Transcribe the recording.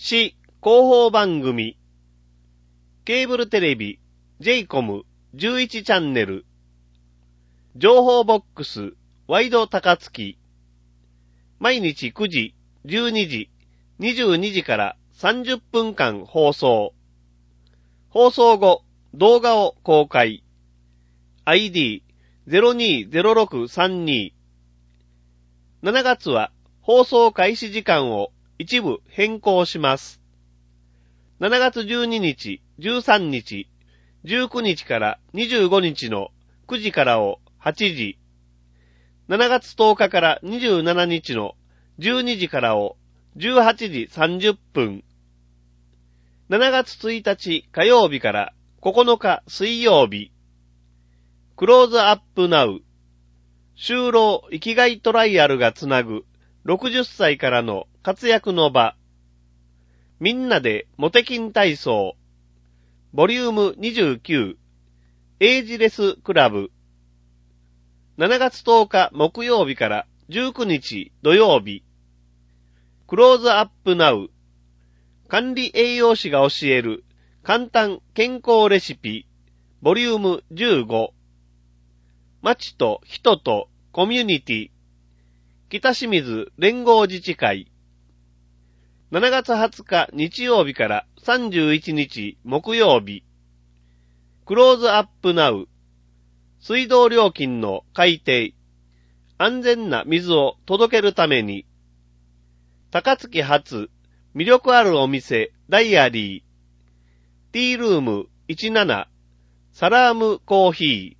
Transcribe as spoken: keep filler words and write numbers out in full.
市広報番組、ケーブルテレビ ジェイコムじゅういち チャンネル、情報ボックスワイド高槻、毎日くじ、じゅうにじ、にじゅうにじからさんじゅっぷんかん放送。放送後、動画を公開。アイディーゼロにーゼロろくさんに。しちがつは放送開始時間を一部変更します。しちがつじゅうににち、じゅうさんにち、じゅうくにちからにじゅうごにちのくじからをはちじ、しちがつとおかからにじゅうしちにちのじゅうにじからをじゅうはちじさんじゅっぷん、しちがつついたち火曜日からここのか水曜日、クローズアップナウ、就労生きがいトライアルがつなぐろくじゅっさいからの活躍の場、みんなでモテキン体操、ボリュームにじゅうきゅう、エイジレスクラブ、しちがつとおか木曜日からじゅうくにち土曜日、クローズアップナウ、管理栄養士が教える簡単健康レシピ、ボリュームじゅうご、町と人とコミュニティ、北清水連合自治会、しちがつはつか日曜日からさんじゅういちにち木曜日、クローズアップナウ、水道料金の改定、安全な水を届けるために、高槻発魅力あるお店ダイアリー、ティールームじゅうなな、サラームコーヒー、